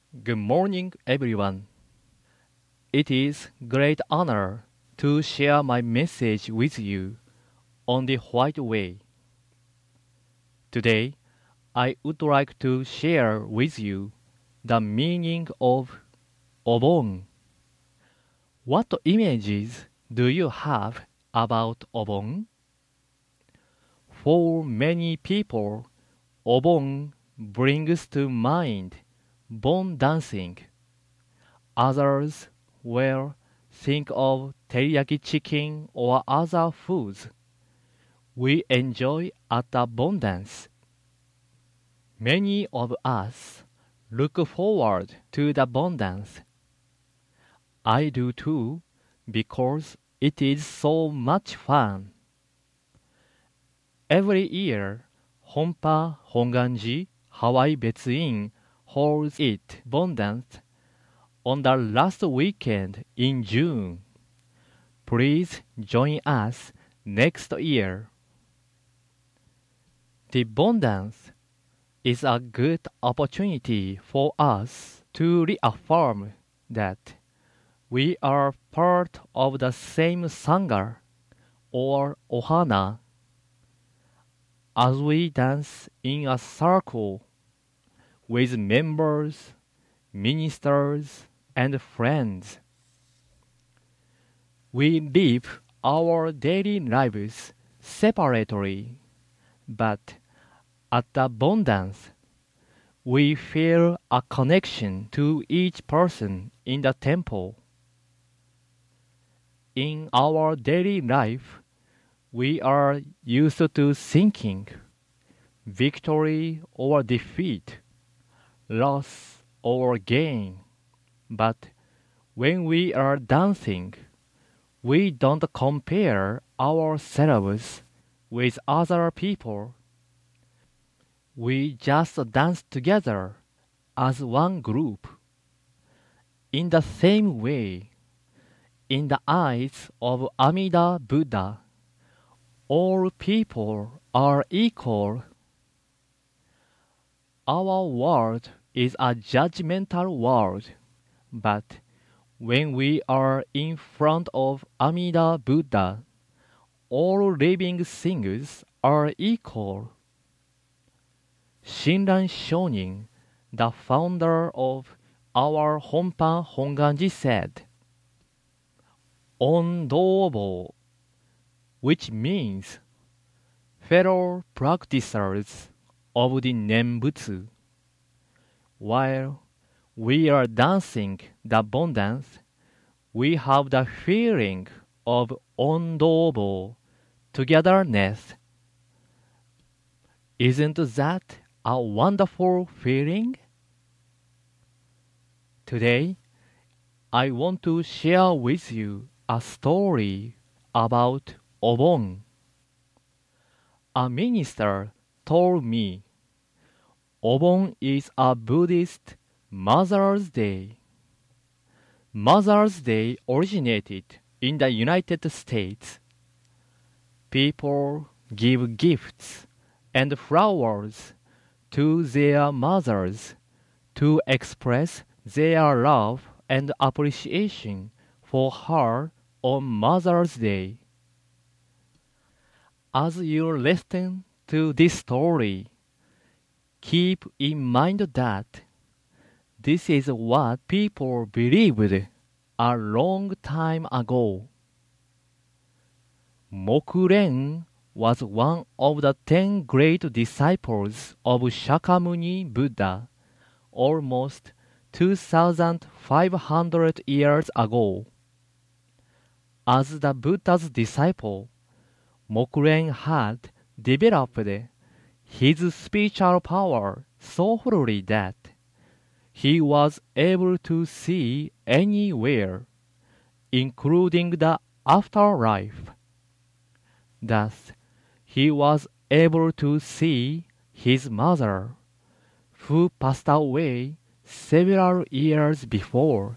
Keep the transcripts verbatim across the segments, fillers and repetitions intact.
Good morning, everyone. It is great honor to share my message with you on the White Way. Today, I would like to share with you the meaning of Obon. What images do you have about Obon? For many people, Obon brings to mind Bon dancing. Others will think of teriyaki chicken or other foods we enjoy at abundance. Many of us look forward to the abundance. I do too, because it is so much fun. Every year, Honpa Honganji Hawaii Betsu-in holds its abundance on the last weekend in June. Please join us next year. The abundance is a good opportunity for us to reaffirm that we are part of the same Sangha or Ohana as we dance in a circle with members, ministers, and friends. We live our daily lives separately, but at abundance, we feel a connection to each person in the temple. In our daily life, we are used to thinking victory or defeat, loss or gain. But when we are dancing, we don't compare ourselves with other people. We just dance together as one group. In the same way, in the eyes of Amida Buddha, all people are equal. Our world is a judgmental world, but when we are in front of Amida Buddha, all living things are equal. Shinran Shonin, the founder of our Honpa Honganji, said, Ondobo, which means fellow practitioners of the Nembutsu. While we are dancing the abundance, we have the feeling of ondobo, togetherness. Isn't that a wonderful feeling? Today, I want to share with you a story about Obon. A minister told me Obon is a Buddhist Mother's Day. Mother's Day originated in the United States. People give gifts and flowers to their mothers to express their love and appreciation for her on Mother's Day. As you listen to this story, keep in mind that this is what people believed a long time ago. Mokuren was one of the ten great disciples of Shakyamuni Buddha almost two thousand five hundred years ago. As the Buddha's disciple, Mokuren had developed his spiritual power so fully that he was able to see anywhere, including the afterlife. Thus, he was able to see his mother, who passed away several years before.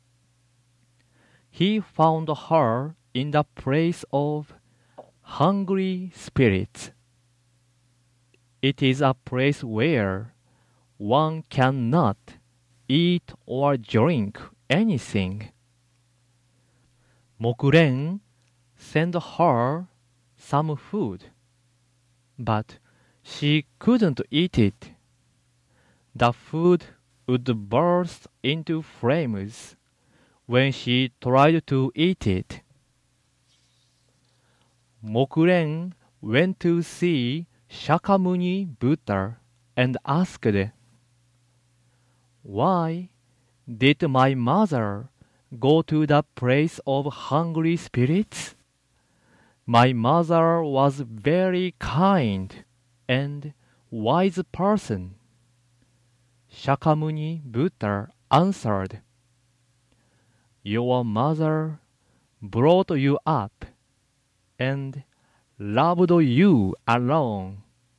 He found her in the place of hungry spirits. It is a place where one cannot eat or drink anything. Mokuren sent her some food, but she couldn't eat it. The food would burst into flames when she tried to eat it. Mokuren went to see Shakyamuni Buddha and asked, "Why did my mother go to the place of hungry spirits? My mother was very kind and wise person." Shakyamuni Buddha answered, "Your mother brought you up and loved you alone.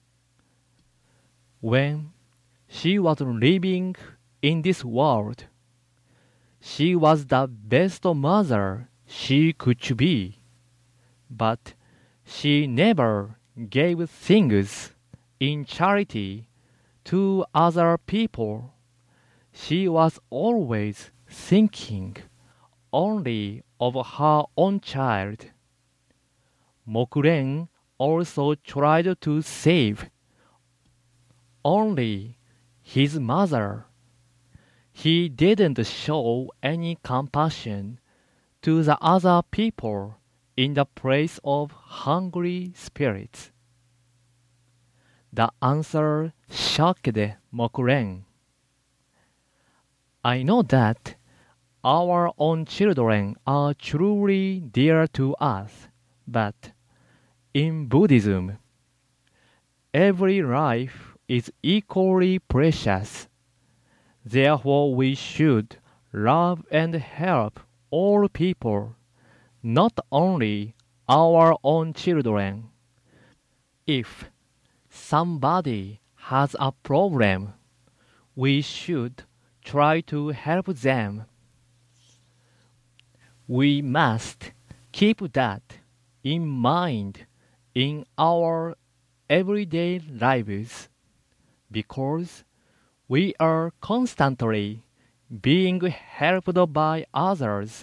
When she was living in this world, she was the best mother she could be, but she never gave things in charity to other people. She was always thinking only of her own child." Mokuren also tried to save only his mother. He didn't show any compassion to the other people in the place of hungry spirits. The answer shocked Mokuren. "I know that our own children are truly dear to us, but in Buddhism, every life is equally precious. Therefore we should love and help all people, not only our own children. If somebody has a problem, we should try to help them. We must keep that in mind in our everyday lives, because we are constantly being helped by others."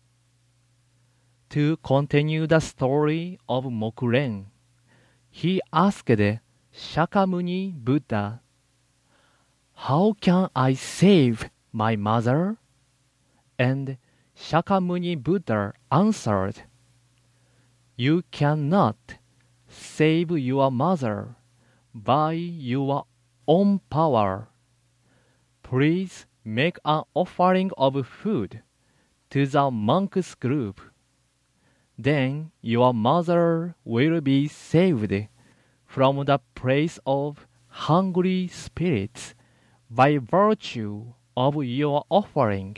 To continue the story of Mokuren, he asked Shakyamuni Buddha, "How can I save my mother?" And Shakyamuni Buddha answered, "You cannot save your mother by your own power. Please make an offering of food to the monks group. Then your mother will be saved from the place of hungry spirits by virtue of your offering."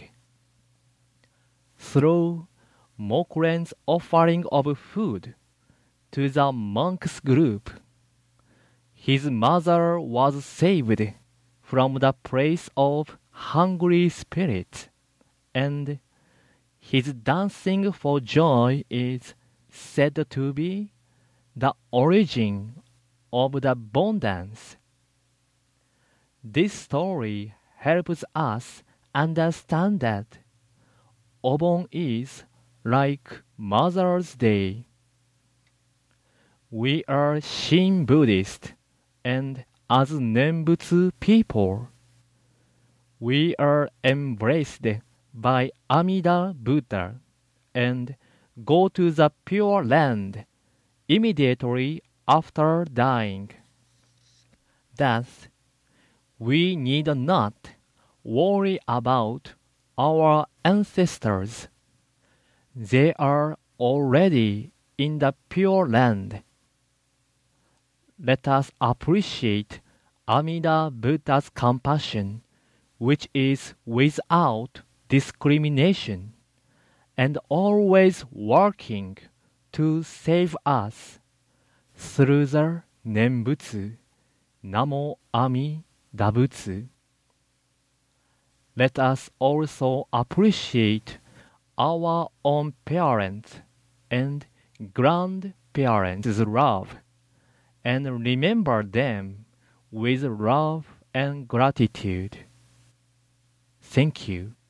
Through Mokuren's offering of food to the monks group, his mother was saved from the place of hungry spirits, and his dancing for joy is said to be the origin of the Bon dance. This story helps us understand that Obon is like Mother's Day. We are Shin Buddhist, and as Nembutsu people, we are embraced by Amida Buddha and go to the Pure Land immediately after dying. Thus, we need not worry about our ancestors. They are already in the Pure Land. Let us appreciate Amida Buddha's compassion, which is without discrimination, and always working to save us through the Nembutsu, Namo Amida Butsu. Let us also appreciate our own parents and grandparents' love, and remember them with love and gratitude. Thank you.